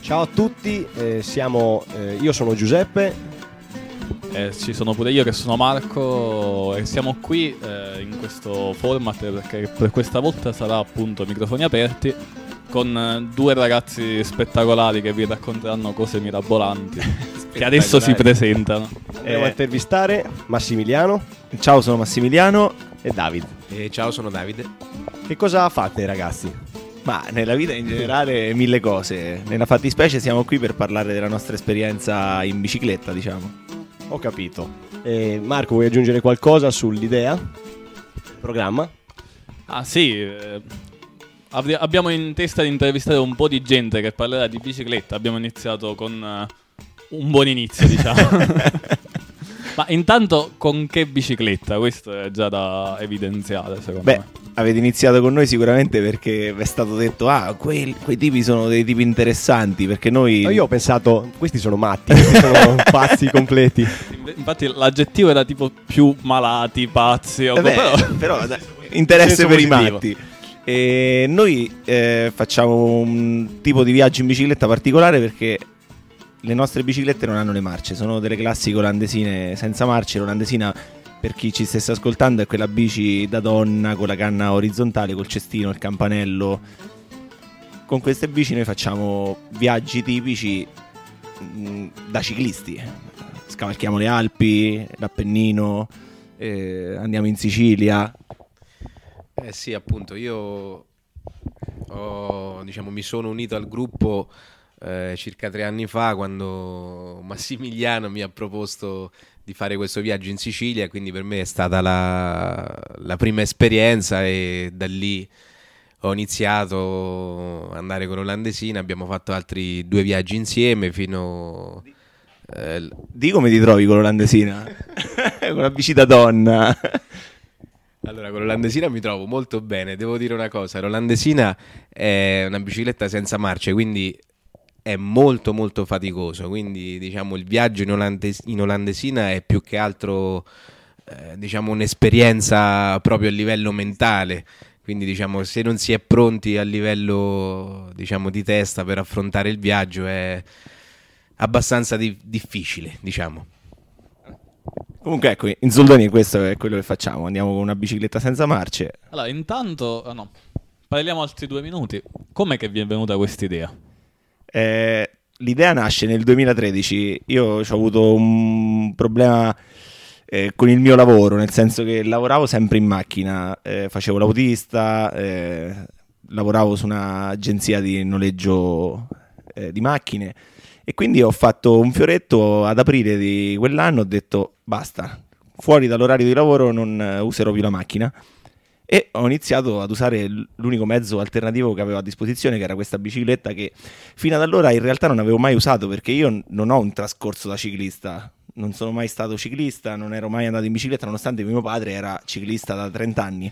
Ciao a tutti, io sono Giuseppe. Ci sono pure io che sono Marco e siamo qui in questo format perché per questa volta sarà appunto microfoni aperti con due ragazzi spettacolari che vi racconteranno cose mirabolanti che adesso si presentano. Andiamo a intervistare Massimiliano Ciao, sono Massimiliano. e David. Ciao, sono Davide. Che cosa fate, ragazzi? Ma nella vita in generale mille cose. Nella fattispecie siamo qui per parlare della nostra esperienza in bicicletta, diciamo. Ho capito. Marco, vuoi aggiungere qualcosa sull'idea? Il programma? Ah sì, abbiamo in testa di intervistare un po' di gente che parlerà di bicicletta. Abbiamo iniziato con un buon inizio, diciamo. Ma intanto con che bicicletta? Questo è già da evidenziare, secondo me. Avete iniziato con noi sicuramente perché vi è stato detto quei tipi sono dei tipi interessanti, perché noi... Io ho pensato, questi sono matti, questi sono pazzi completi. Infatti l'aggettivo era tipo più malati, pazzi, però interesse senso per i positivo. matti. E noi facciamo un tipo di viaggio in bicicletta particolare perché le nostre biciclette non hanno le marce, sono delle classiche olandesine senza marce. L'olandesina, per chi ci stesse ascoltando, è quella bici da donna con la canna orizzontale, col cestino, il campanello. Con queste bici noi facciamo viaggi tipici da ciclisti. Scavalchiamo le Alpi, l'Appennino, andiamo in Sicilia. Sì, appunto, io mi sono unito al gruppo circa 3 anni fa, quando Massimiliano mi ha proposto di fare questo viaggio in Sicilia, quindi per me è stata la prima esperienza e da lì ho iniziato ad andare con l'olandesina. Abbiamo fatto altri 2 viaggi insieme fino... Di come ti trovi con l'olandesina? Con la bici da donna. Allora, con l'olandesina mi trovo molto bene. Devo dire una cosa: l'olandesina è una bicicletta senza marce, quindi è molto molto faticoso. Quindi diciamo il viaggio in olandesina è più che altro diciamo un'esperienza proprio a livello mentale. Quindi diciamo, se non si è pronti a livello diciamo di testa per affrontare il viaggio, è abbastanza difficile, diciamo. Comunque ecco, in soldoni questo è quello che facciamo. Andiamo con una bicicletta senza marce. Allora, intanto, parliamo altri 2 minuti. Com'è che vi è venuta quest'idea? L'idea nasce nel 2013. Io ho avuto un problema con il mio lavoro, nel senso che lavoravo sempre in macchina, facevo l'autista, lavoravo su un'agenzia di noleggio di macchine, e quindi ho fatto un fioretto ad aprile di quell'anno. Ho detto basta, fuori dall'orario di lavoro non userò più la macchina, e ho iniziato ad usare l'unico mezzo alternativo che avevo a disposizione, che era questa bicicletta, che fino ad allora in realtà non avevo mai usato, perché io non ho un trascorso da ciclista, non sono mai stato ciclista, non ero mai andato in bicicletta, nonostante mio padre era ciclista da 30 anni.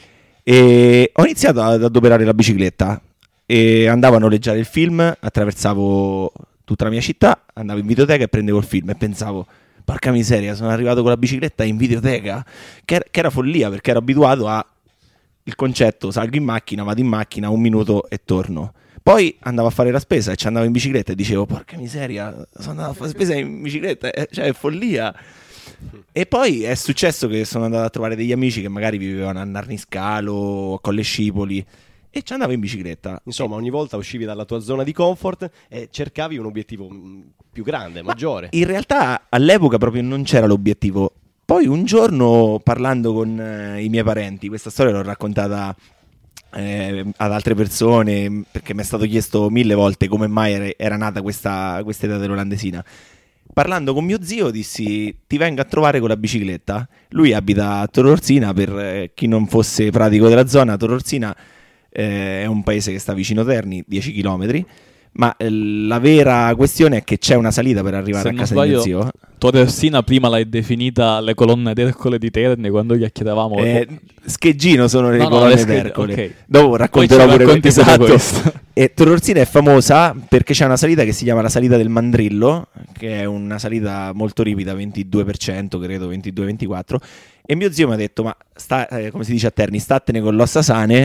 E ho iniziato ad adoperare la bicicletta e andavo a noleggiare il film, attraversavo tutta la mia città, andavo in videoteca e prendevo il film e pensavo: porca miseria, sono arrivato con la bicicletta in videoteca, che era follia, perché ero abituato a il concetto: salgo in macchina, vado in macchina, 1 minuto e torno. Poi andavo a fare la spesa e ci andavo in bicicletta e dicevo: porca miseria, sono andato a fare spesa in bicicletta, cioè è follia. E poi è successo che sono andato a trovare degli amici che magari vivevano a Narniscalo, a Colle Scipoli, e ci andavo in bicicletta. Insomma, ogni volta uscivi dalla tua zona di comfort e cercavi un obiettivo più grande, maggiore. In realtà all'epoca proprio non c'era l'obiettivo. Poi un giorno, parlando con i miei parenti, questa storia l'ho raccontata ad altre persone, perché mi è stato chiesto 1000 volte come mai era nata questa idea dell'olandesina. Parlando con mio zio dissi: ti vengo a trovare con la bicicletta. Lui abita a Tororzina, per chi non fosse pratico della zona. Tororzina è un paese che sta vicino Terni, 10 km. Ma la vera questione è che c'è una salita per arrivare a casa di mio zio. Tororzina prima l'hai definita le colonne d'Ercole di Terni, quando gli chiedevamo... Scheggino sono le colonne d'Ercole. Okay. Dopo racconterò pure esatto. E Tororzina è famosa perché c'è una salita che si chiama la salita del Mandrillo, che è una salita molto ripida, 22%, credo 22-24. E mio zio mi ha detto: ma come si dice a Terni, statene con l'ossa sane,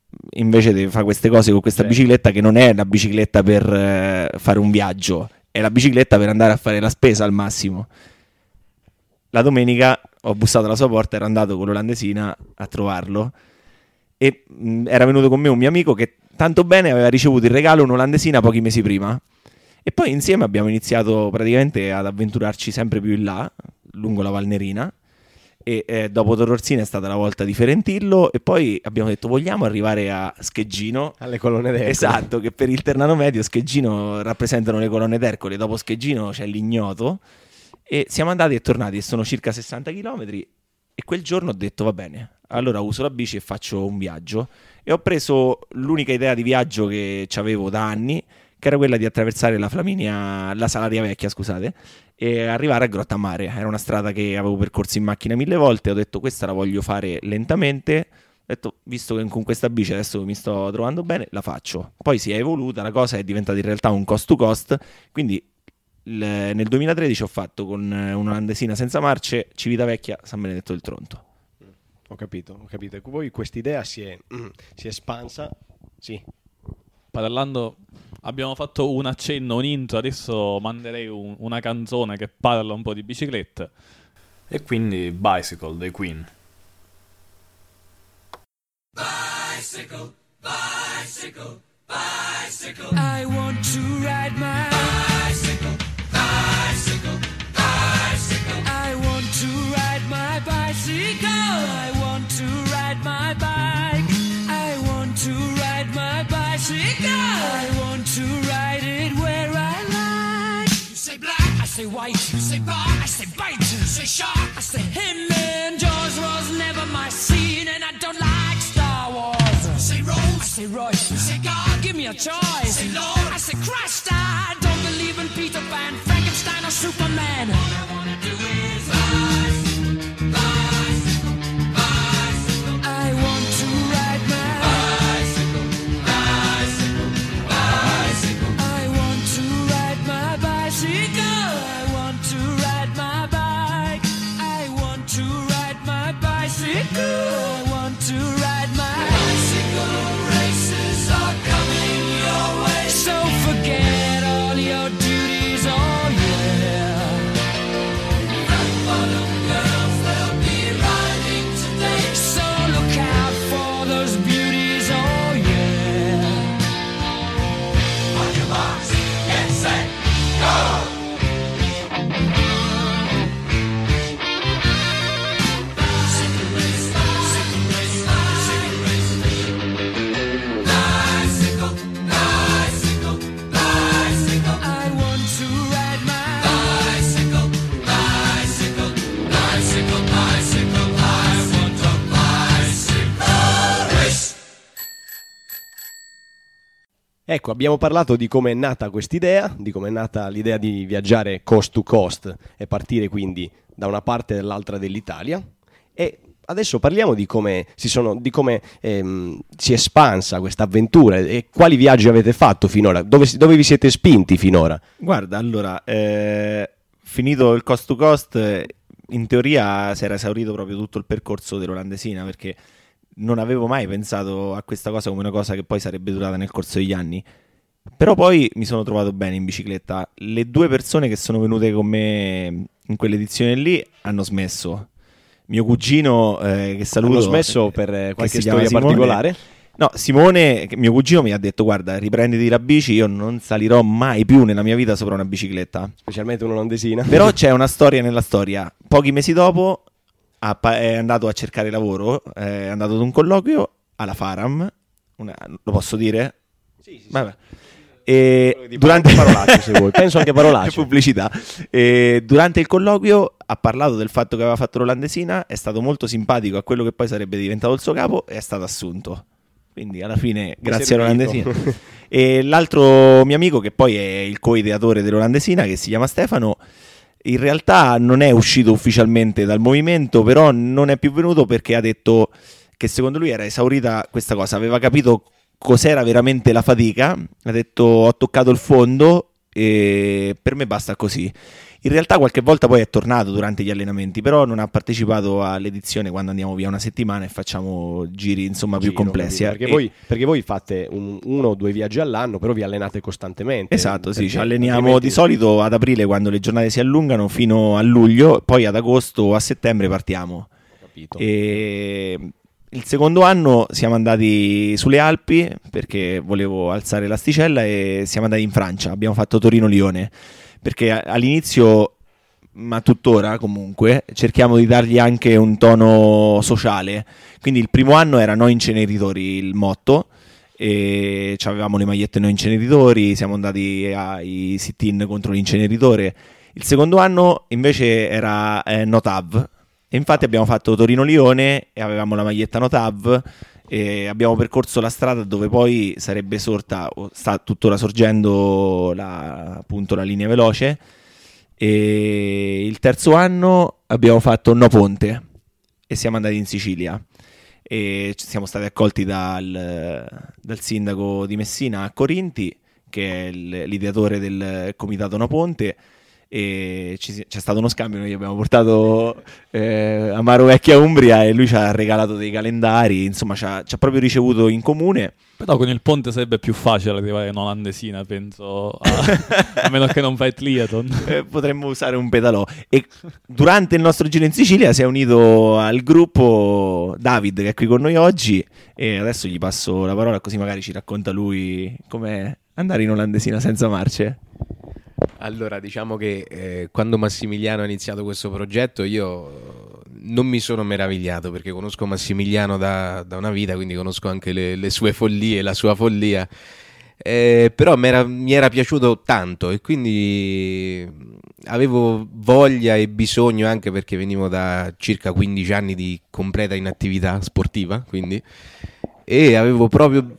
invece di fare queste cose con questa bicicletta, che non è una bicicletta per fare un viaggio, è la bicicletta per andare a fare la spesa al massimo. La domenica ho bussato alla sua porta, ero andato con l'olandesina a trovarlo e era venuto con me un mio amico che tanto bene aveva ricevuto il regalo un'olandesina pochi mesi prima, e poi insieme abbiamo iniziato praticamente ad avventurarci sempre più in là, lungo la Valnerina, e dopo Torrorsina è stata la volta di Ferentillo, e poi abbiamo detto vogliamo arrivare a Scheggino, alle colonne d'Ercole. Esatto, che per il Ternano Medio Scheggino rappresentano le colonne d'Ercole, dopo Scheggino c'è l'ignoto, e siamo andati e tornati, e sono circa 60 km, e quel giorno ho detto va bene, allora uso la bici e faccio un viaggio, e ho preso l'unica idea di viaggio che avevo da anni, che era quella di attraversare la Salaria Vecchia, scusate, e arrivare a Grottammare. Era una strada che avevo percorso in macchina 1000 volte, ho detto questa la voglio fare lentamente, ho detto visto che con questa bici adesso mi sto trovando bene, la faccio. Poi si è evoluta, la cosa è diventata in realtà un cost to cost, quindi nel 2013 ho fatto con un'olandesina senza marce Civitavecchia San Benedetto del Tronto. Ho capito. E poi quest'idea si è espansa, sì. Parlando, abbiamo fatto un accenno, un intro, adesso manderei una canzone che parla un po' di biciclette. E quindi Bicycle dei Queen. Bicycle, bicycle, bicycle. I want to ride my bicycle, bicycle, bicycle. I want to ride my bicycle. I want to ride my bike. I want to ride my bicycle. I want to ride it where I like. You say black, I say white. You say bar, I say bite. You say shark, I say him. And Jaws was never my scene, and I don't like Star Wars. You say Rose, I say Royce. You say God, give me a choice. You say Lord, I say Christ. I don't believe in Peter Pan, Frankenstein or Superman. All I wanna do is bicycle, bicycle, bicycle. I want to ride my bicycle, bicycle, bicycle. I want to ride my bicycle. I want to ride my bike. I want to ride my bicycle. I want to ride my bicycle. Races are coming your way, so forget all your duties. Oh yeah. Rock bottom girls, they'll be riding today, so look out for those beauties. Oh yeah. On your marks, get set, go. Bicycle race, bicycle race, bicycle race. Bicycle, bicycle, bicycle. I want to ride my bicycle, bicycle, bicycle, bicycle. I want a bicycle race. Ecco, abbiamo parlato di come è nata quest'idea, di come è nata l'idea di viaggiare coast to coast e partire quindi da una parte e dall'altra dell'Italia, e adesso parliamo di come si è espansa questa avventura e quali viaggi avete fatto finora, dove vi siete spinti finora. Guarda, allora, finito il cost to cost, in teoria si era esaurito proprio tutto il percorso dell'olandesina, perché non avevo mai pensato a questa cosa come una cosa che poi sarebbe durata nel corso degli anni. Però poi mi sono trovato bene in bicicletta. Le due persone che sono venute con me in quell'edizione lì hanno smesso. Mio cugino, che saluto, Hanno smesso per che qualche si chiama storia Simone. particolare? No, Simone, mio cugino, mi ha detto guarda, riprenditi la bici, io non salirò mai più nella mia vita sopra una bicicletta. Specialmente un'olandesina. Però c'è una storia nella storia. Pochi mesi dopo è andato a cercare lavoro, è andato ad un colloquio alla Faram, lo posso dire? Sì. Vabbè. E Durante parolacce, se vuoi. Penso anche parolacce. Pubblicità. E durante il colloquio ha parlato del fatto che aveva fatto l'olandesina, è stato molto simpatico a quello che poi sarebbe diventato il suo capo e è stato assunto. Quindi alla fine grazie all'olandesina. E l'altro mio amico, che poi è il co-ideatore dell'olandesina, che si chiama Stefano, in realtà non è uscito ufficialmente dal movimento, però non è più venuto perché ha detto che secondo lui era esaurita questa cosa, aveva capito cos'era veramente la fatica, ha detto ho toccato il fondo e per me basta così. In realtà qualche volta poi è tornato durante gli allenamenti, però non ha partecipato all'edizione quando andiamo via una settimana e facciamo giri insomma più complessi. Perché voi fate uno o due viaggi all'anno, però vi allenate costantemente. Esatto, sì, ci alleniamo di solito ad aprile quando le giornate si allungano fino a luglio, poi ad agosto o a settembre partiamo. Capito. E il secondo anno siamo andati sulle Alpi perché volevo alzare l'asticella e siamo andati in Francia, abbiamo fatto Torino-Lione, perché all'inizio, ma tuttora comunque, cerchiamo di dargli anche un tono sociale. Quindi il primo anno era no inceneritori il motto, e avevamo le magliette no inceneritori, siamo andati ai sit-in contro l'inceneritore. Il secondo anno invece era no TAV, e infatti abbiamo fatto Torino-Lione e avevamo la maglietta no TAV e abbiamo percorso la strada dove poi sarebbe sorta, o sta tuttora sorgendo appunto la linea veloce. E il terzo anno abbiamo fatto no Ponte e siamo andati in Sicilia e siamo stati accolti dal sindaco di Messina a Corinti, che è l'ideatore del comitato No Ponte, e c'è stato uno scambio. Noi gli abbiamo portato Amaro Vecchia Umbria e lui ci ha regalato dei calendari, insomma ci ha proprio ricevuto in comune. Però con il ponte sarebbe più facile arrivare in Olandesina, penso, a meno che non fai triathlon. Potremmo usare un pedalò. E durante il nostro giro in Sicilia si è unito al gruppo David, che è qui con noi oggi, e adesso gli passo la parola così magari ci racconta lui com'è andare in Olandesina senza marce. Allora, diciamo che quando Massimiliano ha iniziato questo progetto io non mi sono meravigliato, perché conosco Massimiliano da una vita, quindi conosco anche le sue follie, la sua follia, però mi era piaciuto tanto e quindi avevo voglia e bisogno, anche perché venivo da circa 15 anni di completa inattività sportiva, quindi, e avevo proprio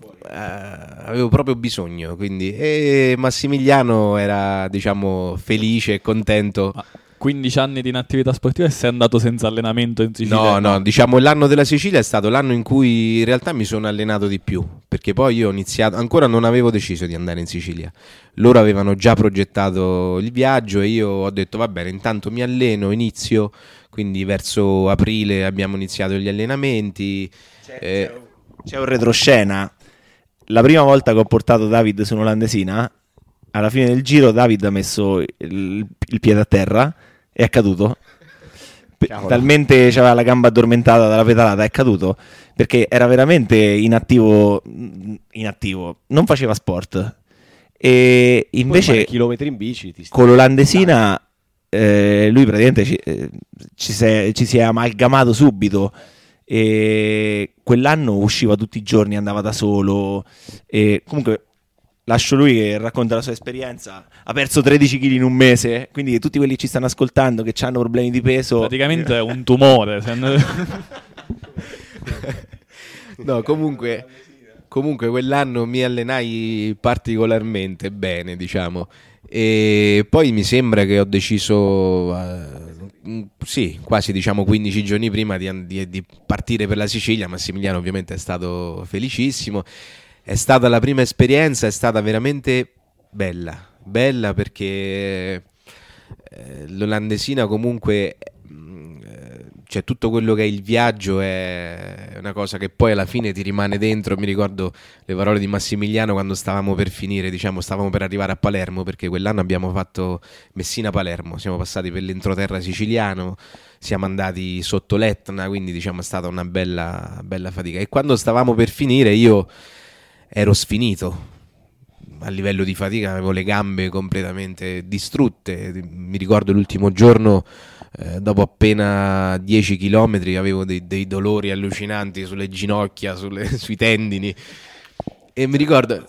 bisogno, quindi, e Massimiliano era, diciamo, felice e contento. 15 anni di inattività sportiva e sei andato senza allenamento in Sicilia? No, diciamo l'anno della Sicilia è stato l'anno in cui in realtà mi sono allenato di più, perché poi io ho iniziato, ancora non avevo deciso di andare in Sicilia, loro avevano già progettato il viaggio e io ho detto va bene, intanto mi alleno, inizio, quindi verso aprile abbiamo iniziato gli allenamenti. C'è un retroscena. La prima volta che ho portato David su un'Olandesina, alla fine del giro David ha messo il piede a terra e è caduto. Talmente c'aveva la gamba addormentata dalla pedalata, è caduto perché era veramente inattivo, non faceva sport. E invece chilometri in bici con l'Olandesina lui praticamente ci si è amalgamato subito. E quell'anno usciva tutti i giorni, andava da solo, e comunque lascio lui che racconta la sua esperienza. Ha perso 13 kg in un mese, quindi tutti quelli che ci stanno ascoltando che hanno problemi di peso, praticamente è un tumore. No, comunque quell'anno mi allenai particolarmente bene, diciamo, e poi mi sembra che ho deciso sì, quasi, diciamo, 15 giorni prima di partire per la Sicilia. Massimiliano ovviamente è stato felicissimo, è stata la prima esperienza, è stata veramente bella perché l'Olandesina comunque, cioè tutto quello che è il viaggio è una cosa che poi alla fine ti rimane dentro. Mi ricordo le parole di Massimiliano quando stavamo per finire, diciamo, stavamo per arrivare a Palermo, perché quell'anno abbiamo fatto Messina-Palermo, siamo passati per l'entroterra siciliano, siamo andati sotto l'Etna, quindi diciamo è stata una bella fatica. E quando stavamo per finire io ero sfinito a livello di fatica, avevo le gambe completamente distrutte. Mi ricordo l'ultimo giorno, dopo appena 10 chilometri avevo dei dolori allucinanti sulle ginocchia, sui tendini, e mi ricordo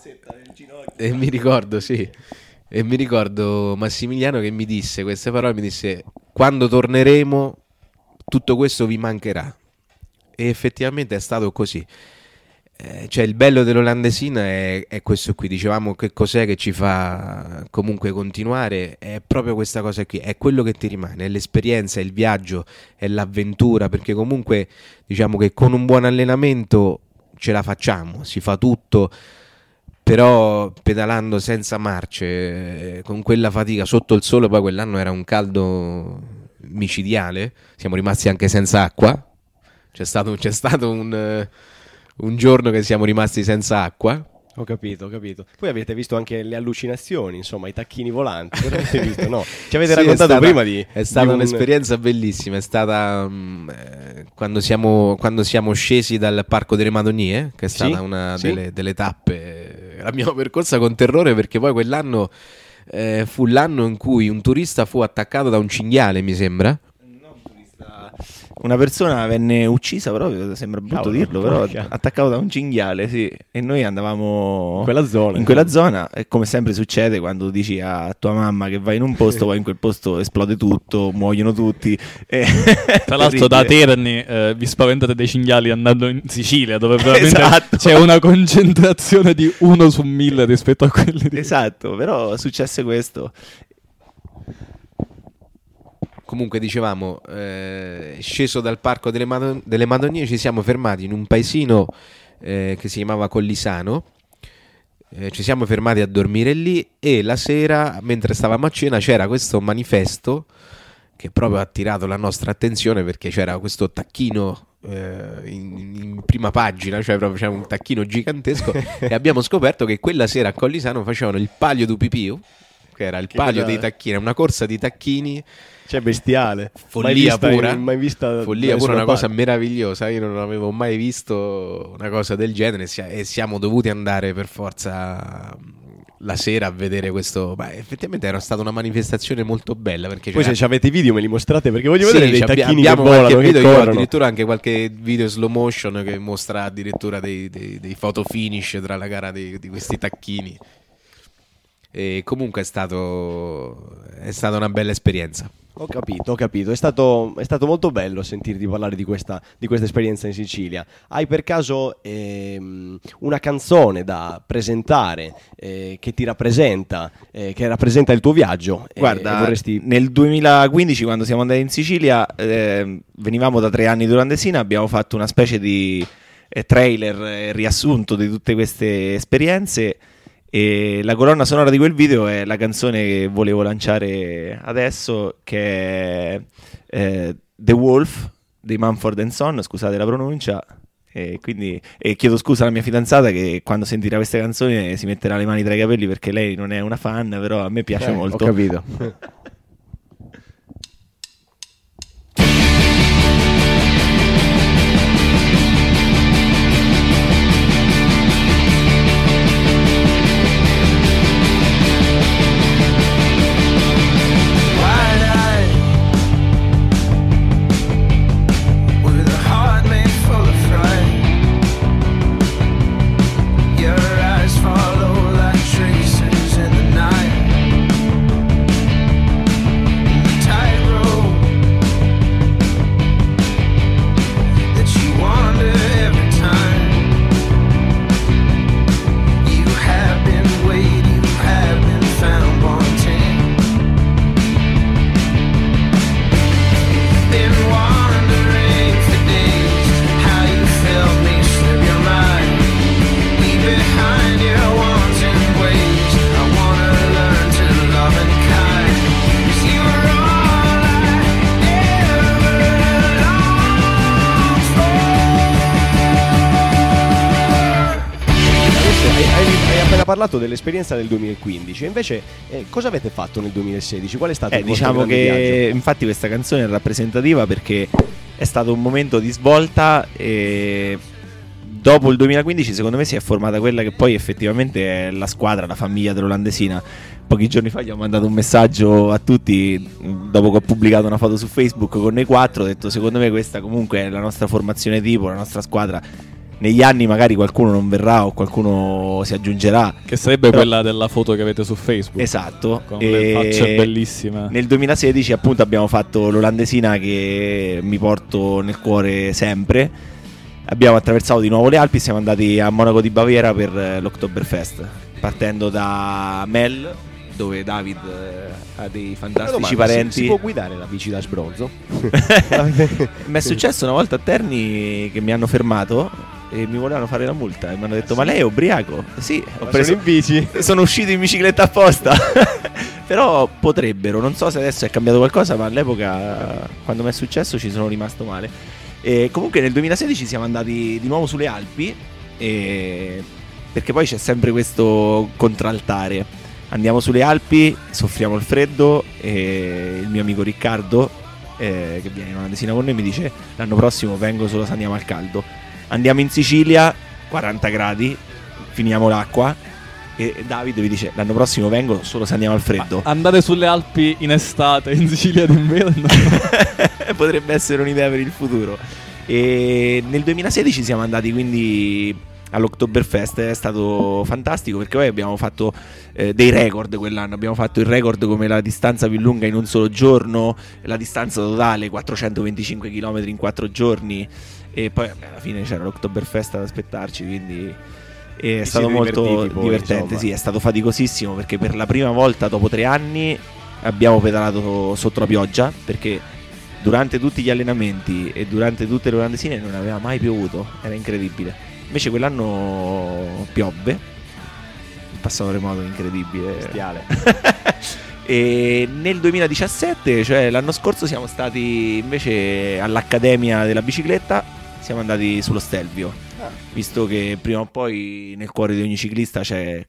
Massimiliano che mi disse queste parole, mi disse: quando torneremo tutto questo vi mancherà. E effettivamente è stato così. Cioè il bello dell'Olandesina è questo qui, dicevamo, che cos'è che ci fa comunque continuare, è proprio questa cosa qui, è quello che ti rimane, è l'esperienza, è il viaggio, è l'avventura, perché comunque diciamo che con un buon allenamento ce la facciamo, si fa tutto, Però pedalando senza marce, con quella fatica sotto il sole, poi quell'anno era un caldo micidiale, siamo rimasti anche senza acqua, c'è stato un giorno che siamo rimasti senza acqua. Ho capito. Poi avete visto anche le allucinazioni, insomma, i tacchini volanti. Cosa avete visto? No, ci avete raccontato prima di... È stata un'esperienza bellissima, è stata quando siamo scesi dal Parco delle Madonie, che è stata una delle tappe, l'abbiamo percorsa con terrore perché poi quell'anno fu l'anno in cui un turista fu attaccato da un cinghiale, mi sembra. Una persona venne uccisa, però sembra brutto dirlo, però attaccato da un cinghiale, sì. E noi andavamo in quella zona. E come sempre succede quando dici a tua mamma che vai in un posto, poi in quel posto esplode tutto, muoiono tutti. Tra l'altro da Terni vi spaventate dei cinghiali andando in Sicilia, dove veramente c'è una concentrazione di 1 su 1000 rispetto a quelli di... Esatto, però successe questo. Comunque dicevamo, sceso dal Parco delle Madonie, ci siamo fermati in un paesino che si chiamava Collisano, ci siamo fermati a dormire lì e la sera, mentre stavamo a cena, c'era questo manifesto che proprio ha attirato la nostra attenzione perché c'era questo tacchino in prima pagina, cioè proprio c'era un tacchino gigantesco e abbiamo scoperto che quella sera a Collisano facevano il Palio du Pipiu, che era il palio dei tacchini, una corsa di tacchini. Cioè bestiale, follia pura, follia pura, una cosa meravigliosa. Io non avevo mai visto una cosa del genere e siamo dovuti andare per forza la sera a vedere questo. Beh, effettivamente era stata una manifestazione molto bella perché poi se avete video me li mostrate perché voglio vedere dei tacchini che volano, che video, corrono. Addirittura anche qualche video slow motion che mostra addirittura dei photo finish tra la gara di questi tacchini. E comunque è stata una bella esperienza. Ho capito. È stato molto bello sentirti parlare di questa esperienza in Sicilia. Hai per caso una canzone da presentare che ti rappresenta, che rappresenta il tuo viaggio? Guarda, nel 2015 quando siamo andati in Sicilia, venivamo da 3 anni di Landesina, abbiamo fatto una specie di trailer riassunto di tutte queste esperienze. E la colonna sonora di quel video è la canzone che volevo lanciare adesso, che è The Wolf dei Mumford & Son, scusate la pronuncia, e quindi chiedo scusa alla mia fidanzata che quando sentirà queste canzoni si metterà le mani tra i capelli perché lei non è una fan, però a me piace molto. Ho capito. parlato dell'esperienza del 2015, invece cosa avete fatto nel 2016? Qual è stato il vostro grande viaggio? Infatti questa canzone è rappresentativa perché è stato un momento di svolta e dopo il 2015 secondo me si è formata quella che poi effettivamente è la squadra, la famiglia dell'Olandesina. Pochi giorni fa gli ho mandato un messaggio a tutti dopo che ho pubblicato una foto su Facebook con noi 4, ho detto secondo me questa comunque è la nostra formazione tipo, la nostra squadra. Negli anni magari qualcuno non verrà o qualcuno si aggiungerà, che sarebbe quella della foto che avete su Facebook. Esatto, con le facce bellissime. Nel 2016 appunto abbiamo fatto l'Olandesina, che mi porto nel cuore sempre. Abbiamo attraversato di nuovo le Alpi, siamo andati a Monaco di Baviera per l'Oktoberfest, partendo da Mel, dove David ha dei fantastici parenti. Si può guidare la bici da sbronzo? Mi è successo una volta a Terni che mi hanno fermato e mi volevano fare la multa e mi hanno detto ma lei è ubriaco? Sì, Sono in bici. sono uscito in bicicletta apposta. Però potrebbero, non so se adesso è cambiato qualcosa, ma all'epoca quando mi è successo ci sono rimasto male. E comunque nel 2016 siamo andati di nuovo sulle Alpi, perché poi c'è sempre questo contraltare. Andiamo sulle Alpi, soffriamo il freddo e il mio amico Riccardo, che viene in una desina con noi, mi dice l'anno prossimo vengo solo se andiamo al caldo. Andiamo in Sicilia, 40 gradi, finiamo l'acqua e Davide vi dice l'anno prossimo vengo solo se andiamo al freddo. Andare sulle Alpi in estate, in Sicilia d'inverno. Potrebbe essere un'idea per il futuro. E nel 2016 siamo andati quindi all'Oktoberfest, è stato fantastico perché poi abbiamo fatto dei record quell'anno. Abbiamo fatto il record come la distanza più lunga in un solo giorno, la distanza totale 425 km in 4 giorni e poi alla fine c'era l'Oktoberfest ad aspettarci, quindi è stato molto divertente. Insomma. Sì, è stato faticosissimo perché per la prima volta dopo 3 anni abbiamo pedalato sotto la pioggia, perché durante tutti gli allenamenti e durante tutte le Olandesine non aveva mai piovuto, era incredibile. Invece quell'anno piovve, il passato remoto è incredibile, Bestiale. E nel 2017, cioè l'anno scorso, siamo stati invece all'Accademia della Bicicletta, siamo andati sullo Stelvio, visto che prima o poi nel cuore di ogni ciclista c'è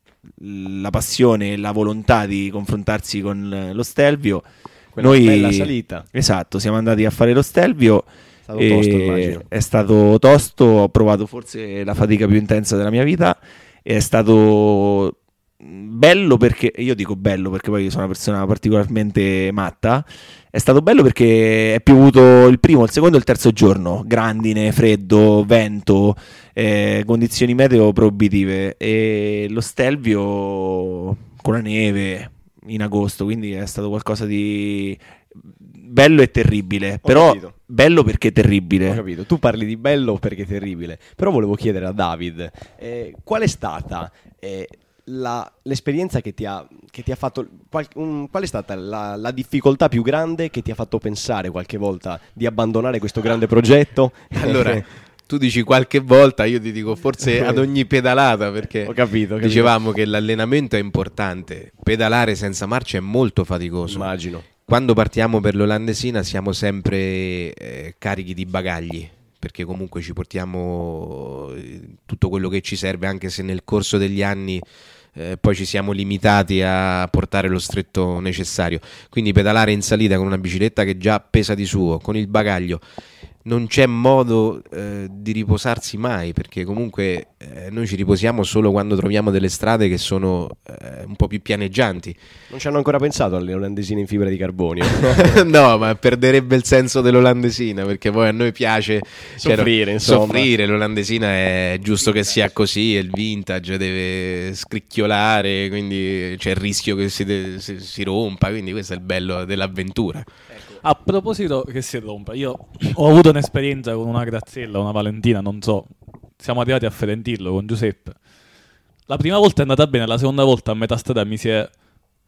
la passione e la volontà di confrontarsi con lo Stelvio. Quella bella salita. Esatto, siamo andati a fare lo Stelvio. È stato tosto, immagino. È stato tosto, ho provato forse la fatica più intensa della mia vita. È stato bello perché, io dico bello perché poi sono una persona particolarmente matta. È stato bello perché è piovuto il primo, il secondo e il terzo giorno, grandine, freddo, vento, condizioni meteo proibitive, e lo Stelvio con la neve in agosto, quindi è stato qualcosa di bello e terribile. Ho Però capito. bello perché terribile. Ho capito, tu parli di bello perché terribile, però volevo chiedere a David qual è stata l'esperienza che ti ha fatto, qual è stata la difficoltà più grande che ti ha fatto pensare qualche volta di abbandonare questo grande progetto? Allora, tu dici qualche volta, io ti dico forse ad ogni pedalata, perché Ho capito. dicevamo che l'allenamento è importante, pedalare senza marcia è molto faticoso. Immagino. Quando partiamo per l'Olandesina siamo sempre carichi di bagagli, perché comunque ci portiamo tutto quello che ci serve, anche se nel corso degli anni poi ci siamo limitati a portare lo stretto necessario. Quindi pedalare in salita con una bicicletta che già pesa di suo, con il bagaglio, non c'è modo di riposarsi mai, perché comunque noi ci riposiamo solo quando troviamo delle strade che sono un po' più pianeggianti. Non ci hanno ancora pensato alle olandesine in fibra di carbonio? No, ma perderebbe il senso dell'olandesina, perché poi a noi piace Soffrire, insomma. soffrire. L'olandesina è giusto che sia così, è il vintage, deve scricchiolare, quindi c'è il rischio che si rompa, quindi questo è il bello dell'avventura. A proposito che si rompa, io ho avuto un'esperienza con una Graziella, una Valentina, non so, siamo arrivati a Ferentillo con Giuseppe. La prima volta è andata bene, la seconda volta a metà strada mi si è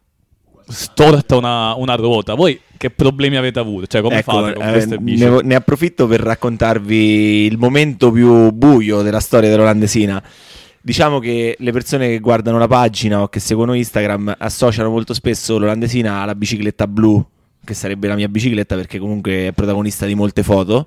storta una ruota. Voi che problemi avete avuto? Cioè, come fate con queste bici? Ne approfitto per raccontarvi il momento più buio della storia dell'Olandesina. Diciamo che le persone che guardano la pagina o che seguono Instagram associano molto spesso l'Olandesina alla bicicletta blu, che sarebbe la mia bicicletta, perché comunque è protagonista di molte foto.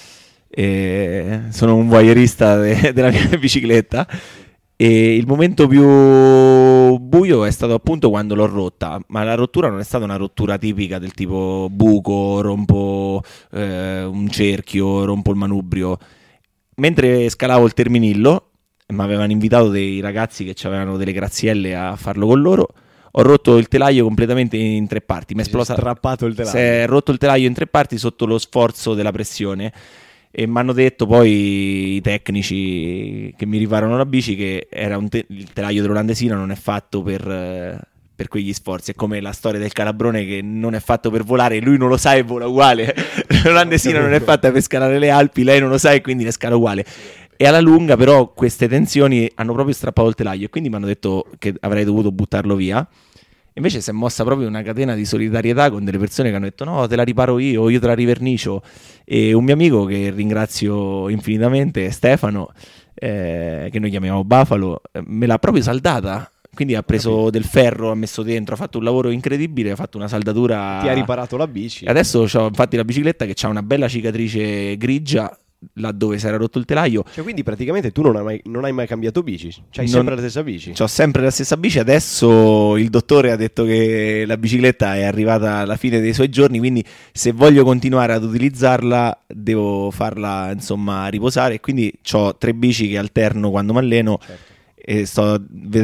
Sono un voyeurista della mia bicicletta. E il momento più buio è stato appunto quando l'ho rotta, ma la rottura non è stata una rottura tipica del tipo buco, rompo un cerchio, rompo il manubrio. Mentre scalavo il Terminillo, mi avevano invitato dei ragazzi che avevano delle grazielle a farlo con loro, ho rotto il telaio completamente in 3 parti. Mi è esplosa, strappato il telaio. si è rotto il telaio in 3 parti sotto lo sforzo della pressione. E mi hanno detto poi i tecnici che mi riparano la bici che era il telaio dell'Olandesina non è fatto per quegli sforzi. È come la storia del calabrone che non è fatto per volare, lui non lo sa e vola uguale. L'Olandesina non è fatta per scalare le Alpi, lei non lo sa e quindi ne scala uguale. E alla lunga però queste tensioni hanno proprio strappato il telaio e quindi mi hanno detto che avrei dovuto buttarlo via. Invece si è mossa proprio una catena di solidarietà con delle persone che hanno detto no, te la riparo io te la rivernicio. E un mio amico che ringrazio infinitamente, Stefano, che noi chiamiamo Buffalo, me l'ha proprio saldata. Quindi ha preso del ferro, ha messo dentro, ha fatto un lavoro incredibile, ha fatto una saldatura. Ti ha riparato la bici. Adesso ho infatti la bicicletta che ha una bella cicatrice grigia là dove si era rotto il telaio. Cioè, quindi praticamente tu non hai mai cambiato bici? C'hai sempre la stessa bici? C'ho sempre la stessa bici. Adesso il dottore ha detto che la bicicletta è arrivata alla fine dei suoi giorni, quindi se voglio continuare ad utilizzarla devo farla insomma riposare. Quindi ho 3 bici che alterno quando mi alleno. Certo. E sto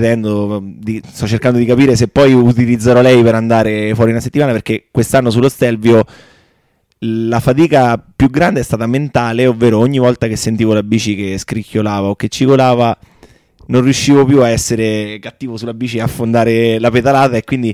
cercando di capire se poi utilizzerò lei per andare fuori una settimana, perché quest'anno sullo Stelvio la fatica più grande è stata mentale, ovvero ogni volta che sentivo la bici che scricchiolava o che cicolava non riuscivo più a essere cattivo sulla bici e affondare la pedalata, e quindi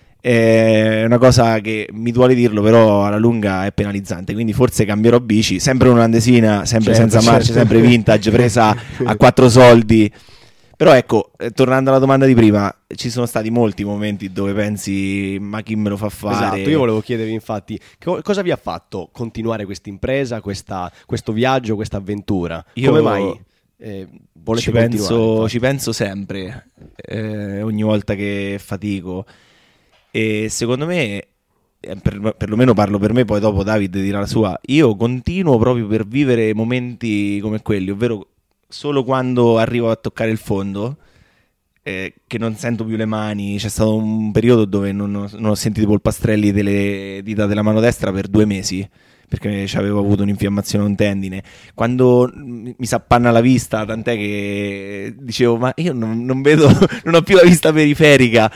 è una cosa che mi duole dirlo, però alla lunga è penalizzante, quindi forse cambierò bici, sempre una landesina, sempre senza marce, sempre vintage, presa a 4 soldi. Però ecco, tornando alla domanda di prima, ci sono stati molti momenti dove pensi ma chi me lo fa fare? Esatto, io volevo chiedervi infatti cosa vi ha fatto continuare questa impresa, questo viaggio, questa avventura? Io Come mai volete continuare? Ci penso sempre, ogni volta che fatico, e secondo me, perlomeno parlo per me, poi dopo David dirà la sua, io continuo proprio per vivere momenti come quelli, ovvero solo quando arrivo a toccare il fondo, che non sento più le mani. C'è stato un periodo dove non ho sentito i polpastrelli delle dita della mano destra per 2 mesi, perché avevo avuto un'infiammazione a un tendine. Quando mi si appanna la vista, tant'è che dicevo ma io non vedo, non ho più la vista periferica.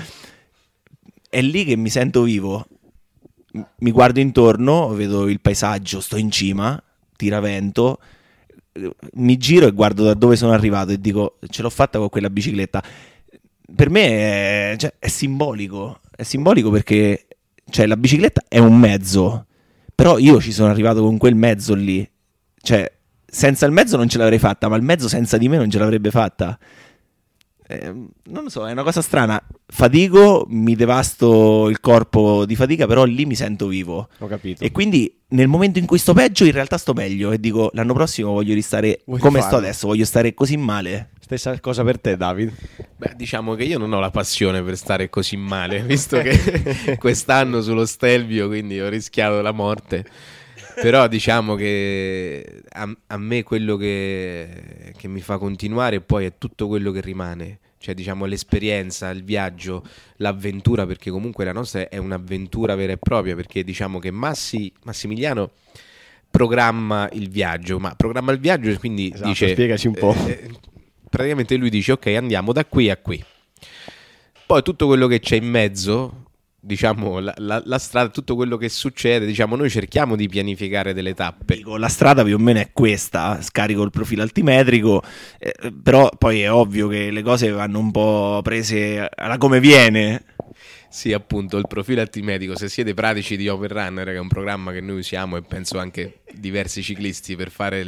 È lì che mi sento vivo. Mi guardo intorno, vedo il paesaggio, sto in cima, tira vento, mi giro e guardo da dove sono arrivato e dico ce l'ho fatta con quella bicicletta. Per me è simbolico perché cioè, la bicicletta è un mezzo, però io ci sono arrivato con quel mezzo lì, cioè senza il mezzo non ce l'avrei fatta, ma il mezzo senza di me non ce l'avrebbe fatta. Non lo so, è una cosa strana. Fatico, mi devasto il corpo di fatica, però lì mi sento vivo. Ho capito. E quindi nel momento in cui sto peggio, in realtà sto meglio. E dico, l'anno prossimo voglio ristare come sto adesso, voglio stare così male. Stessa cosa per te, David? Beh, diciamo che io non ho la passione per stare così male, visto che quest'anno sullo Stelvio, quindi ho rischiato la morte. Però diciamo che a me quello che mi fa continuare poi è tutto quello che rimane, cioè diciamo l'esperienza, il viaggio, l'avventura, perché comunque la nostra è un'avventura vera e propria, perché diciamo che Massimiliano programma il viaggio e quindi esatto, dice, spiegaci un po'. Praticamente lui dice ok, andiamo da qui a qui, poi tutto quello che c'è in mezzo, diciamo la strada, tutto quello che succede, diciamo noi cerchiamo di pianificare delle tappe. Dico, la strada più o meno è questa, scarico il profilo altimetrico, però poi è ovvio che le cose vanno un po' prese alla come viene. Sì, appunto, il profilo altimetrico, se siete pratici di Open Runner, che è un programma che noi usiamo e penso anche diversi ciclisti per fare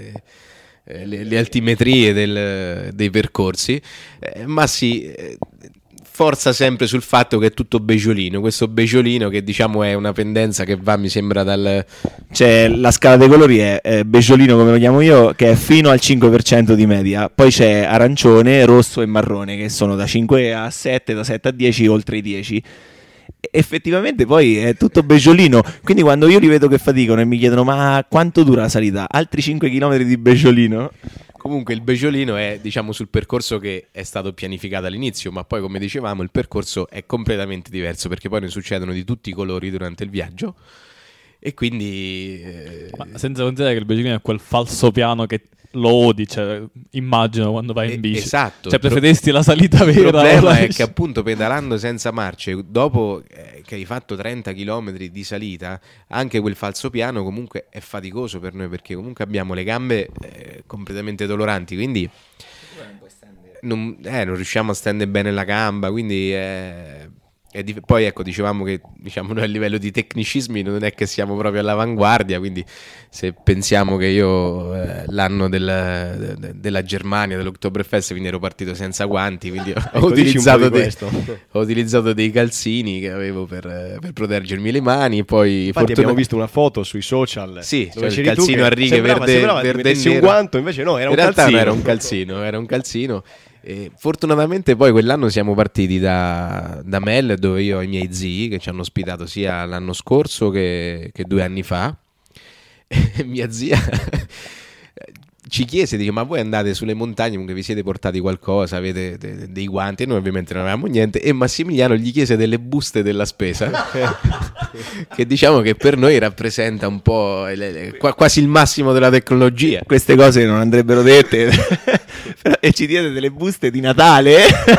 le altimetrie dei percorsi, ma sì, forza sempre sul fatto che è tutto beggiolino, questo beggiolino che diciamo è una pendenza che va, mi sembra, C'è la scala dei colori è beggiolino, come lo chiamo io, che è fino al 5% di media, poi c'è arancione, rosso e marrone che sono da 5 a 7, da 7 a 10, oltre i 10. Effettivamente poi è tutto beggiolino, quindi quando io li vedo che faticano e mi chiedono ma quanto dura la salita, altri 5 km di beggiolino. Comunque il beggiolino è, diciamo, sul percorso che è stato pianificato all'inizio, ma poi come dicevamo il percorso è completamente diverso, perché poi ne succedono di tutti i colori durante il viaggio e quindi ma senza considerare che il beggiolino è quel falso piano che lo odi, cioè, immagino quando vai in bici. Esatto. Cioè preferesti la salita vera. Il problema è che appunto pedalando senza marce, dopo che hai fatto 30 km di salita, anche quel falso piano comunque è faticoso per noi, perché comunque abbiamo le gambe completamente doloranti, quindi non riusciamo a stendere bene la gamba, quindi Poi ecco, dicevamo che noi a livello di tecnicismi non è che siamo proprio all'avanguardia, quindi se pensiamo che io l'anno della Germania, dell'Oktoberfest, quindi ero partito senza guanti, quindi ho utilizzato dei calzini che avevo per proteggermi le mani. Poi infatti abbiamo visto una foto sui social, sì, dove cioè il calzino a righe verde mettessi e un nero. guanto, invece no, era in un realtà calzino. Era un calzino. E fortunatamente poi quell'anno siamo partiti da Mel, dove io ho i miei zii che ci hanno ospitato sia l'anno scorso che 2 anni fa. E mia zia ci chiese, dice, ma voi andate sulle montagne, comunque vi siete portati qualcosa, avete dei guanti? E noi ovviamente non avevamo niente, e Massimiliano gli chiese delle buste della spesa che diciamo che per noi rappresenta un po' quasi il massimo della tecnologia. Queste cose non andrebbero dette. E ci diede delle buste di Natale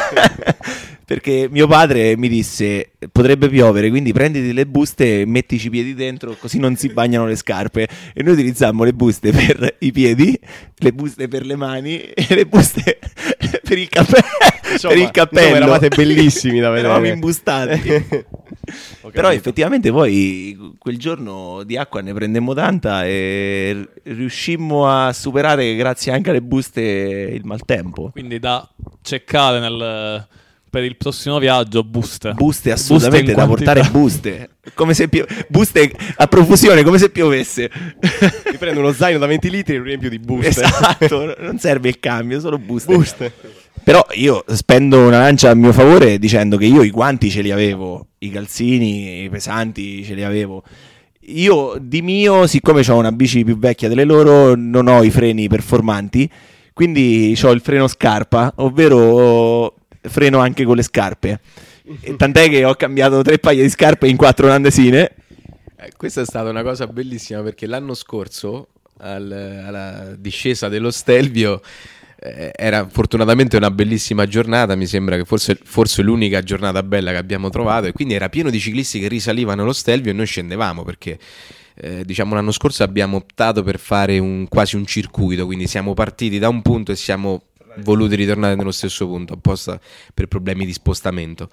perché mio padre mi disse potrebbe piovere, quindi prenditi le buste e mettici i piedi dentro, così non si bagnano le scarpe. E noi utilizzammo le buste per i piedi, le buste per le mani e le buste per il cappello. Insomma, per il cappello. Eravate bellissimi da vedere. Eravamo imbustati. Però effettivamente poi quel giorno di acqua ne prendemmo tanta e riuscimmo a superare, grazie anche alle buste, il maltempo. Quindi da ceccare per il prossimo viaggio buste. Buste assolutamente, Buste da portare buste. Come se buste a profusione, come se piovesse. Ti prendo uno zaino da 20 litri e lo riempio di buste. Esatto, non serve il cambio, solo buste. Però io spendo una lancia a mio favore dicendo che io i guanti ce li avevo, i calzini, i pesanti ce li avevo. Io di mio, siccome ho una bici più vecchia delle loro, non ho i freni performanti, quindi ho il freno scarpa, ovvero freno anche con le scarpe. E tant'è che ho cambiato 3 paia di scarpe in 4 landesine. Questa è stata una cosa bellissima, perché l'anno scorso alla discesa dello Stelvio era fortunatamente una bellissima giornata, mi sembra che forse l'unica giornata bella che abbiamo trovato, e quindi era pieno di ciclisti che risalivano lo Stelvio e noi scendevamo, perché l'anno scorso abbiamo optato per fare quasi un circuito, quindi siamo partiti da un punto e siamo voluti ritornare nello stesso punto apposta per problemi di spostamento.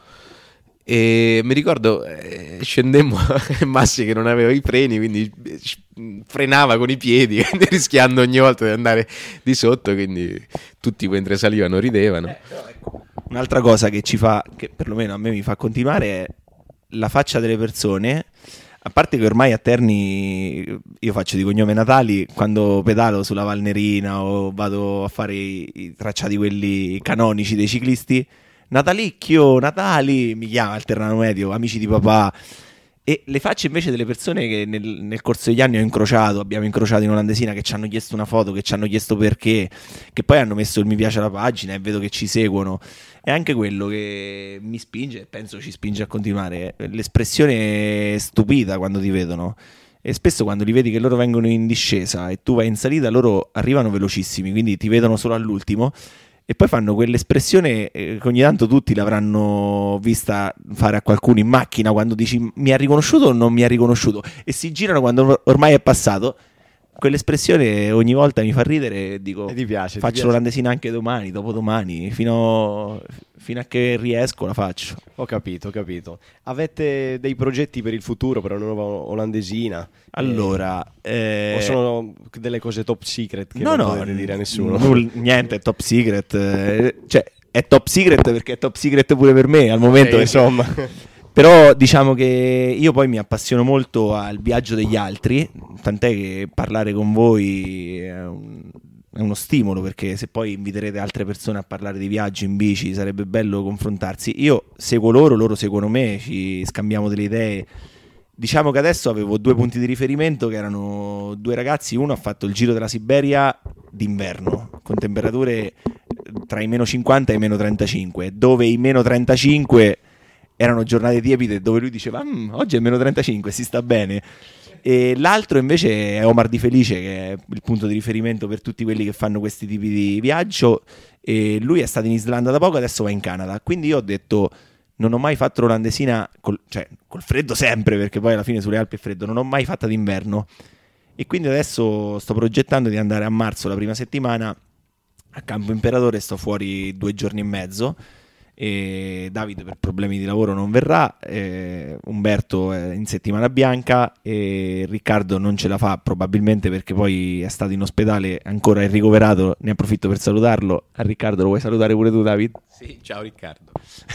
E mi ricordo scendemmo Massi che non aveva i freni, quindi frenava con i piedi rischiando ogni volta di andare di sotto, quindi tutti mentre salivano ridevano. Un'altra cosa che che perlomeno a me mi fa continuare, è la faccia delle persone. A parte che ormai a Terni io faccio di cognome Natali, quando pedalo sulla Valnerina o vado a fare i tracciati quelli canonici dei ciclisti, Natalicchio, Natali, mi chiama il Ternano Medio, amici di papà. E le facce invece delle persone che nel corso degli anni abbiamo incrociato in Olandesina, che ci hanno chiesto una foto, che ci hanno chiesto perché, che poi hanno messo il mi piace alla pagina e vedo che ci seguono. È anche quello che mi spinge, e penso ci spinge a continuare, l'espressione stupita quando ti vedono. E spesso quando li vedi che loro vengono in discesa e tu vai in salita, loro arrivano velocissimi, quindi ti vedono solo all'ultimo. E poi fanno quell'espressione che ogni tanto tutti l'avranno vista fare a qualcuno in macchina, quando dici mi ha riconosciuto o non mi ha riconosciuto, e si girano quando ormai è passato. Quell'espressione ogni volta mi fa ridere e dico ti piace, faccio l'Olandesina anche domani, dopodomani, fino a che riesco la faccio. Ho capito. Avete dei progetti per il futuro, per una nuova Olandesina? Allora, o sono delle cose top secret che no, non potete dire a nessuno? Niente, è top secret. Cioè, è top secret perché è top secret pure per me al momento. Insomma. Però diciamo che io poi mi appassiono molto al viaggio degli altri, tant'è che parlare con voi è uno stimolo, perché se poi inviterete altre persone a parlare di viaggi in bici sarebbe bello confrontarsi. Io seguo loro seguono me, ci scambiamo delle idee. Diciamo che adesso avevo 2 punti di riferimento, che erano 2 ragazzi. Uno ha fatto il Giro della Siberia d'inverno con temperature tra i meno 50 e i meno 35, dove i meno 35 erano giornate tiepide, dove lui diceva oggi è meno 35, si sta bene. E l'altro invece è Omar Di Felice, che è il punto di riferimento per tutti quelli che fanno questi tipi di viaggio, e lui è stato in Islanda da poco, adesso va in Canada. Quindi io ho detto non ho mai fatto l'Olandesina col freddo sempre, perché poi alla fine sulle Alpi è freddo, non ho mai fatta d'inverno, e quindi adesso sto progettando di andare a marzo la prima settimana a Campo Imperatore. Sto fuori 2 giorni e mezzo e David per problemi di lavoro non verrà, Umberto è in settimana bianca e Riccardo non ce la fa probabilmente perché poi è stato in ospedale, ancora è ricoverato. Ne approfitto per salutarlo. A Riccardo lo vuoi salutare pure tu, David? Sì, ciao Riccardo.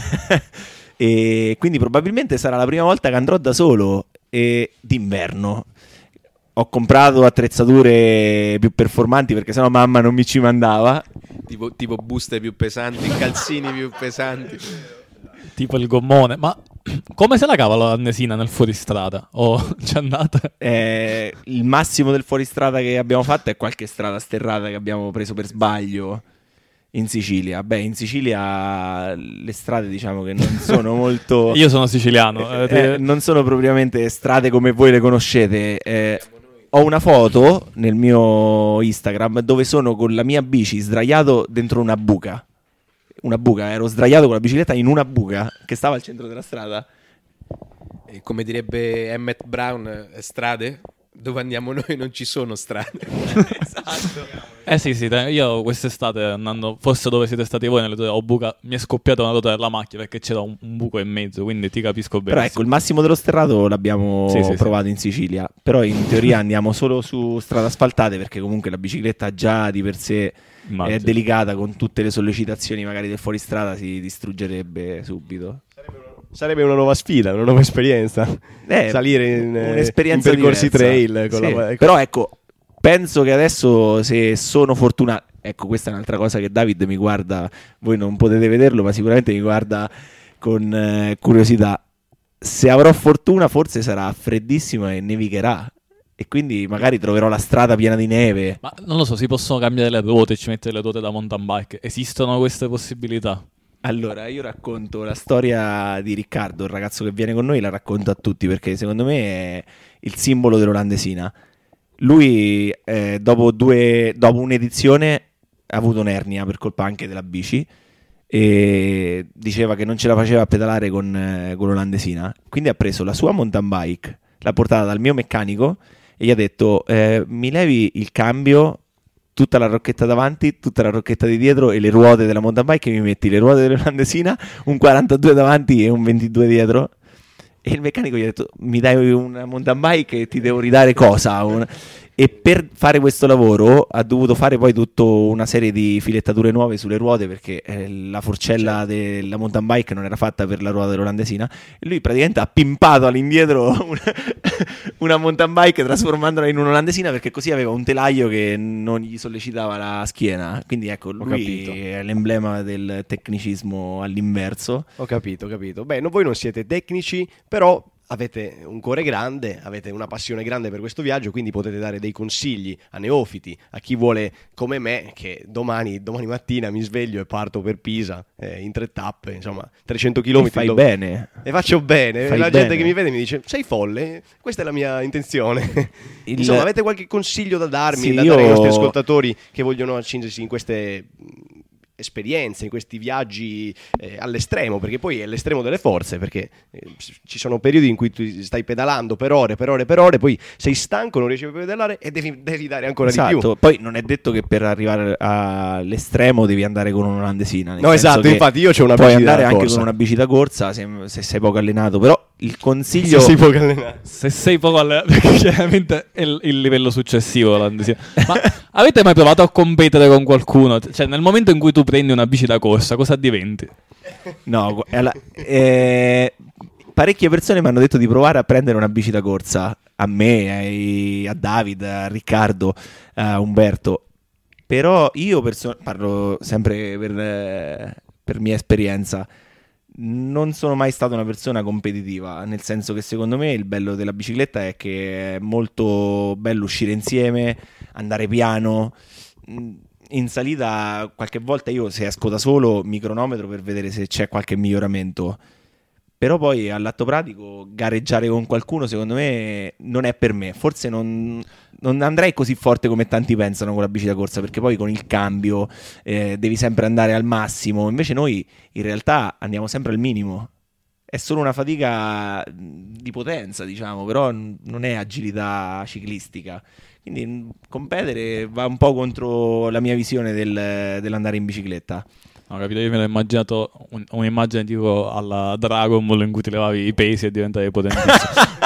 E quindi probabilmente sarà la prima volta che andrò da solo d'inverno. Ho comprato attrezzature più performanti perché sennò mamma non mi ci mandava. Tipo buste più pesanti, calzini più pesanti. Tipo il gommone. Ma come se la cava la Landesina nel fuoristrada? O c'è andata? Il massimo del fuoristrada che abbiamo fatto è qualche strada sterrata che abbiamo preso per sbaglio in Sicilia. Beh, in Sicilia le strade diciamo che non sono molto... Io sono siciliano. non sono propriamente strade come voi le conoscete. Ho una foto nel mio Instagram dove sono con la mia bici sdraiato dentro una buca. Una buca, ero sdraiato con la bicicletta in una buca che stava al centro della strada. E come direbbe Emmett Brown, strade? Dove andiamo noi non ci sono strade. Esatto. Sì, io quest'estate andando, forse dove siete stati voi, nelle mi è scoppiata una ruota della macchina perché c'era un buco in mezzo, quindi ti capisco bene. Però ecco, il massimo dello sterrato l'abbiamo provato in Sicilia, però in teoria andiamo solo su strade asfaltate perché comunque la bicicletta già di per sé è delicata, con tutte le sollecitazioni magari del fuoristrada si distruggerebbe subito. Sarebbe una nuova sfida, una nuova esperienza. Salire in percorsi trail. Però ecco, penso che adesso, se sono fortunato, ecco, questa è un'altra cosa che David mi guarda, voi non potete vederlo, ma sicuramente mi guarda con curiosità. Se avrò fortuna, forse sarà freddissimo e nevicherà. E quindi magari troverò la strada piena di neve. Ma non lo so, si possono cambiare le ruote e ci mettere le ruote da mountain bike? Esistono queste possibilità? Allora, io racconto la storia di Riccardo, il ragazzo che viene con noi, la racconto a tutti perché secondo me è il simbolo dell'Olandesina. Lui dopo un'edizione ha avuto un'ernia per colpa anche della bici e diceva che non ce la faceva a pedalare con l'Olandesina. Quindi ha preso la sua mountain bike, l'ha portata dal mio meccanico e gli ha detto mi levi il cambio, tutta la rocchetta davanti, tutta la rocchetta di dietro e le ruote della mountain bike, e mi metti le ruote dell'Olandesina, un 42 davanti e un 22 dietro. E il meccanico gli ha detto mi dai una mountain bike e ti devo ridare cosa? E per fare questo lavoro ha dovuto fare poi tutta una serie di filettature nuove sulle ruote perché la forcella della mountain bike non era fatta per la ruota dell'Olandesina, e lui praticamente ha pimpato all'indietro una mountain bike trasformandola in un'Olandesina perché così aveva un telaio che non gli sollecitava la schiena. Quindi ecco, lui è l'emblema del tecnicismo all'inverso. Ho capito. Beh, voi non siete tecnici, però avete un cuore grande, avete una passione grande per questo viaggio, quindi potete dare dei consigli a neofiti, a chi vuole come me, che domani mattina mi sveglio e parto per Pisa in 3 tappe, insomma 300 km. E fai bene. E faccio bene. Fai la bene. gente che mi vede mi dice sei folle, questa è la mia intenzione. Insomma, avete qualche consiglio da darmi, Sì, dare ai nostri ascoltatori che vogliono accingersi in queste esperienze, in questi viaggi all'estremo, perché poi è l'estremo delle forze, perché ci sono periodi in cui tu stai pedalando per ore, poi sei stanco, non riesci a pedalare e devi dare ancora di più. Poi non è detto che per arrivare all'estremo devi andare con un'olandesina. No, esatto, infatti io c'ho una puoi bici da andare anche corsa. con una bici da corsa se sei poco allenato, però il consiglio... Se sei poco allenato. Se sei poco allenato, perché chiaramente è il livello successivo dell'Olandesina. Ma avete mai provato a competere con qualcuno? Cioè, nel momento in cui tu prendi una bici da corsa, cosa diventi? No, parecchie persone mi hanno detto di provare a prendere una bici da corsa, a me, a David, a Riccardo, a Umberto, però io parlo sempre per mia esperienza, non sono mai stata una persona competitiva, nel senso che secondo me il bello della bicicletta è che è molto bello uscire insieme, andare piano. In salita qualche volta io, se esco da solo, mi cronometro per vedere se c'è qualche miglioramento, però poi all'atto pratico gareggiare con qualcuno secondo me non è per me. Forse non andrei così forte come tanti pensano con la bici da corsa, perché poi con il cambio devi sempre andare al massimo, invece noi in realtà andiamo sempre al minimo. È solo una fatica di potenza, diciamo, però non è agilità ciclistica. Quindi competere va un po' contro la mia visione dell'andare in bicicletta. No, capito, io mi ero immaginato un'immagine tipo alla Dragon Ball in cui ti levavi i pesi e diventavi potentissimo.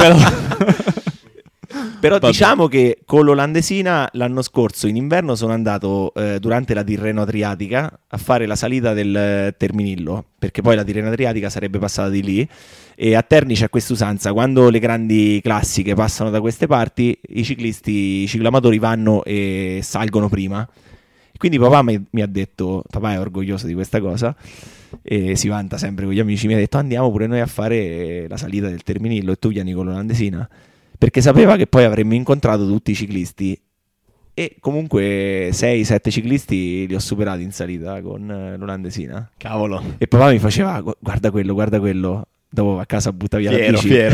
Però Vabbè. diciamo che con l'Olandesina l'anno scorso in inverno sono andato durante la Tirreno Adriatica a fare la salita del Terminillo, perché poi la Tirreno Adriatica sarebbe passata di lì, e a Terni c'è questa usanza: quando le grandi classiche passano da queste parti, i ciclamatori vanno e salgono prima. Quindi papà mi ha detto, papà è orgoglioso di questa cosa e si vanta sempre con gli amici, mi ha detto andiamo pure noi a fare la salita del Terminillo e tu vieni con l'Olandesina, perché sapeva che poi avremmo incontrato tutti i ciclisti, e comunque 6-7 ciclisti li ho superati in salita con l'Olandesina. Cavolo. E papà mi faceva guarda quello, dopo a casa butta via la bici. Fiero.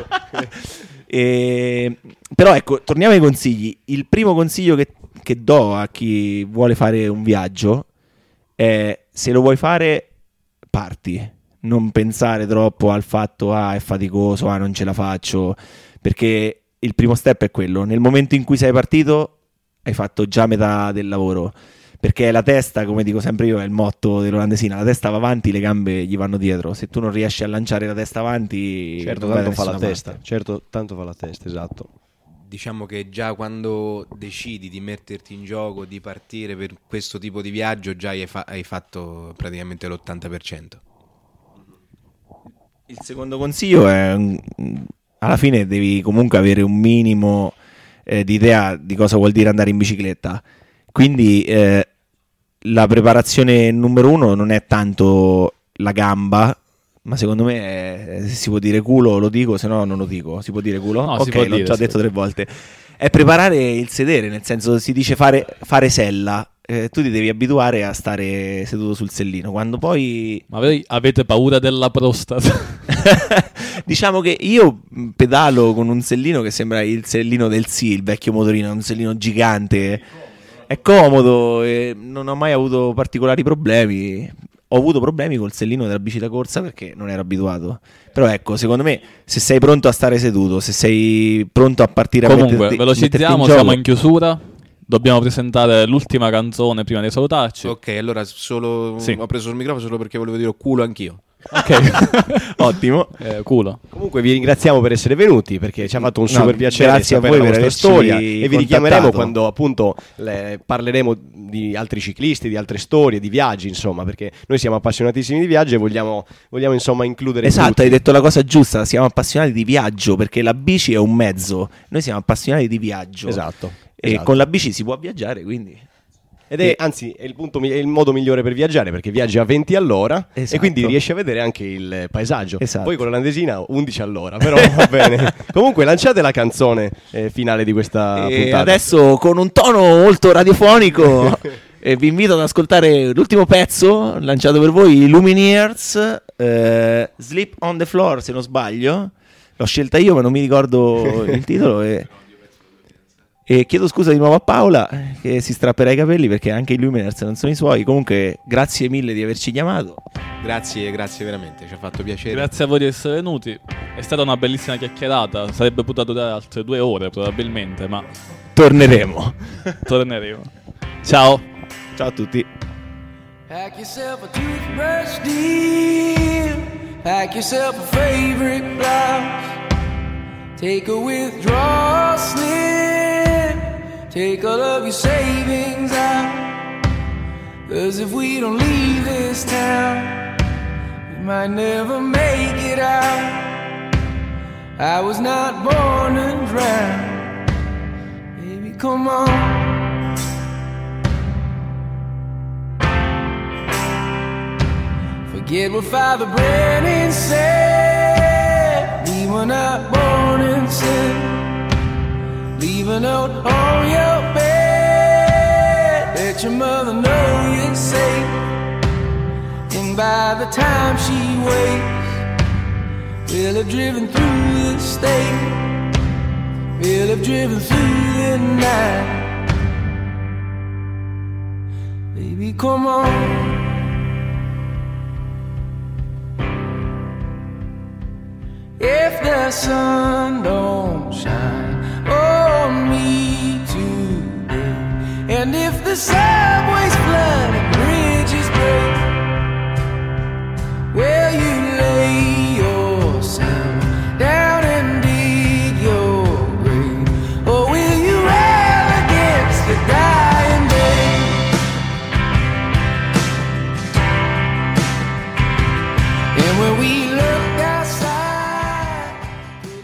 Però ecco, torniamo ai consigli. Il primo consiglio che do a chi vuole fare un viaggio è: se lo vuoi fare, parti. Non pensare troppo al fatto è faticoso, non ce la faccio, perché il primo step è quello. Nel momento in cui sei partito hai fatto già metà del lavoro, perché la testa, come dico sempre io, è il motto dell'Olandesina: la testa va avanti, le gambe gli vanno dietro. Se tu non riesci a lanciare la testa avanti, Certo, non vai tanto da fa la nessuna testa. parte. Certo, tanto fa la testa, esatto. Diciamo che già quando decidi di metterti in gioco, di partire per questo tipo di viaggio, già hai fatto praticamente l'80%. Il secondo consiglio è: alla fine devi comunque avere un minimo di idea di cosa vuol dire andare in bicicletta. Quindi la preparazione numero 1 non è tanto la gamba, ma secondo me se si può dire culo lo dico, se no non lo dico. Si può dire culo? No, ok, si può l'ho dire, già si detto può 3 volte. È preparare il sedere, nel senso, si dice fare sella. Tu ti devi abituare a stare seduto sul sellino. Quando poi Ma voi avete paura della prostata? diciamo che io pedalo con un sellino che sembra il sellino del il vecchio motorino, un sellino gigante. È comodo e non ho mai avuto particolari problemi. Ho avuto problemi col sellino della bici da corsa perché non ero abituato. Però ecco, secondo me, se sei pronto a stare seduto, se sei pronto a partire Comunque, metterti velocizziamo, in gioco, siamo in chiusura. Dobbiamo presentare l'ultima canzone prima di salutarci. Ok, allora solo Sì. ho preso il microfono solo perché volevo dire culo anch'io. Ok. ottimo. Culo. Comunque vi ringraziamo per essere venuti, perché ci ha fatto un No, super piacere grazie a sapere voi la per vostra averci storia, e vi contattato. richiameremo quando appunto parleremo di altri ciclisti, di altre storie, di viaggi, insomma, perché noi siamo appassionatissimi di viaggio e vogliamo insomma includere Esatto, tutti. hai detto la cosa giusta, siamo appassionati di viaggio, perché la bici è un mezzo, noi siamo appassionati di viaggio. Esatto. E esatto. con la bici si può viaggiare, quindi Ed è, anzi, è il modo migliore per viaggiare, perché viaggi a 20 all'ora Esatto. e quindi riesci a vedere anche il paesaggio. Esatto. Poi con l'Olandesina 11 all'ora, però va bene. Comunque lanciate la canzone finale di questa E puntata. adesso con un tono molto radiofonico vi invito ad ascoltare l'ultimo pezzo lanciato per voi, Lumineers, Sleep on the Floor, se non sbaglio. L'ho scelta io ma non mi ricordo il titolo e chiedo scusa di nuovo a Paola che si strapperà i capelli perché anche i Lumineers non sono i suoi. Comunque grazie mille di averci chiamato. Grazie veramente, ci ha fatto piacere. Grazie a voi di essere venuti. È stata una bellissima chiacchierata. Sarebbe potuto durare altre 2 ore probabilmente, ma Torneremo. torneremo. Ciao. Ciao a tutti. Pack yourself a toothbrush, dear. Pack yourself a favorite blouse. Take a withdrawal slip. Take all of your savings out. 'Cause if we don't leave this town, we might never make it out. I was not born to drown. Baby, come on. Forget what Father Brennan said. We were not born in sin. Leave a note on your bed. Let your mother know you're safe. And by the time she wakes, we'll have driven through the state. We'll have driven through the night. Baby, come on. If the sun don't shine on me today, and if the sun